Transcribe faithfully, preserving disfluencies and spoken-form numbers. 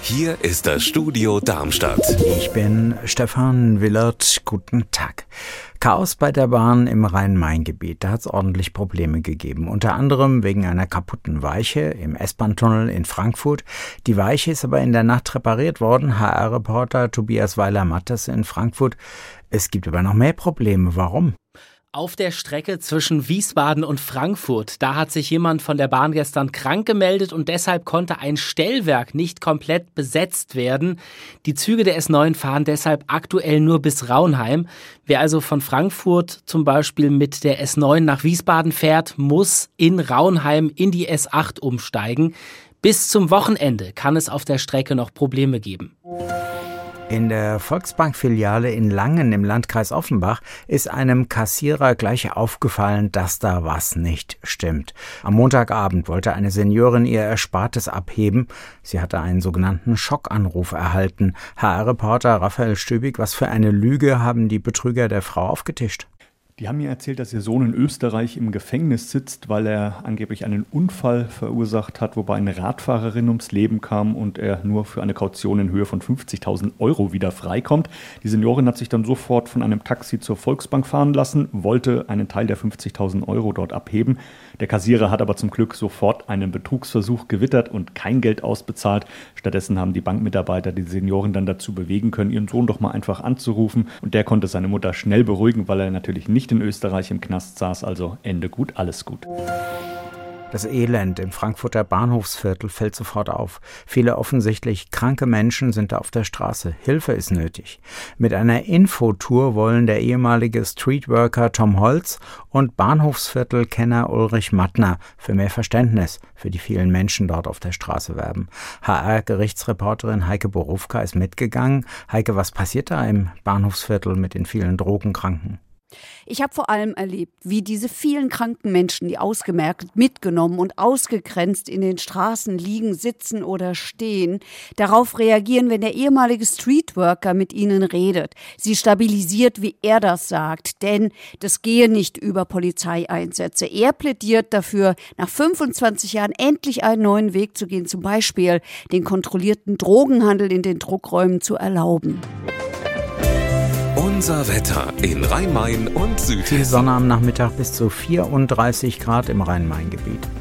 Hier ist das Studio Darmstadt. Ich bin Stefan Willert. Guten Tag. Chaos bei der Bahn im Rhein-Main-Gebiet. Da hat es ordentlich Probleme gegeben. Unter anderem wegen einer kaputten Weiche im S-Bahn-Tunnel in Frankfurt. Die Weiche ist aber in der Nacht repariert worden. H R-Reporter Tobias Weiler-Mattes in Frankfurt. Es gibt aber noch mehr Probleme. Warum? Auf der Strecke zwischen Wiesbaden und Frankfurt, da hat sich jemand von der Bahn gestern krank gemeldet und deshalb konnte ein Stellwerk nicht komplett besetzt werden. Die Züge der S neun fahren deshalb aktuell nur bis Raunheim. Wer also von Frankfurt zum Beispiel mit der S neun nach Wiesbaden fährt, muss in Raunheim in die S acht umsteigen. Bis zum Wochenende kann es auf der Strecke noch Probleme geben. In der Volksbank-Filiale in Langen im Landkreis Offenbach ist einem Kassierer gleich aufgefallen, dass da was nicht stimmt. Am Montagabend wollte eine Seniorin ihr Erspartes abheben. Sie hatte einen sogenannten Schockanruf erhalten. H R-Reporter Raphael Stübig, was für eine Lüge haben die Betrüger der Frau aufgetischt? Die haben mir erzählt, dass ihr Sohn in Österreich im Gefängnis sitzt, weil er angeblich einen Unfall verursacht hat, wobei eine Radfahrerin ums Leben kam und er nur für eine Kaution in Höhe von fünfzigtausend Euro wieder freikommt. Die Seniorin hat sich dann sofort von einem Taxi zur Volksbank fahren lassen, wollte einen Teil der fünfzigtausend Euro dort abheben. Der Kassierer hat aber zum Glück sofort einen Betrugsversuch gewittert und kein Geld ausbezahlt. Stattdessen haben die Bankmitarbeiter die Seniorin dann dazu bewegen können, ihren Sohn doch mal einfach anzurufen. Und der konnte seine Mutter schnell beruhigen, weil er natürlich nicht in Österreich im Knast saß, also Ende gut, alles gut. Das Elend im Frankfurter Bahnhofsviertel fällt sofort auf. Viele offensichtlich kranke Menschen sind da auf der Straße. Hilfe ist nötig. Mit einer Infotour wollen der ehemalige Streetworker Tom Holz und Bahnhofsviertelkenner Ulrich Mattner für mehr Verständnis für die vielen Menschen dort auf der Straße werben. H R-Gerichtsreporterin Heike Borufka ist mitgegangen. Heike, was passiert da im Bahnhofsviertel mit den vielen Drogenkranken? Ich habe vor allem erlebt, wie diese vielen kranken Menschen, die ausgemerkt, mitgenommen und ausgegrenzt in den Straßen liegen, sitzen oder stehen, darauf reagieren, wenn der ehemalige Streetworker mit ihnen redet. Sie stabilisiert, wie er das sagt, denn das gehe nicht über Polizeieinsätze. Er plädiert dafür, nach fünfundzwanzig Jahren endlich einen neuen Weg zu gehen, zum Beispiel den kontrollierten Drogenhandel in den Druckräumen zu erlauben. Unser Wetter in Rhein-Main und Südhessen. Viel Sonne am Nachmittag bis zu vierunddreißig Grad im Rhein-Main-Gebiet.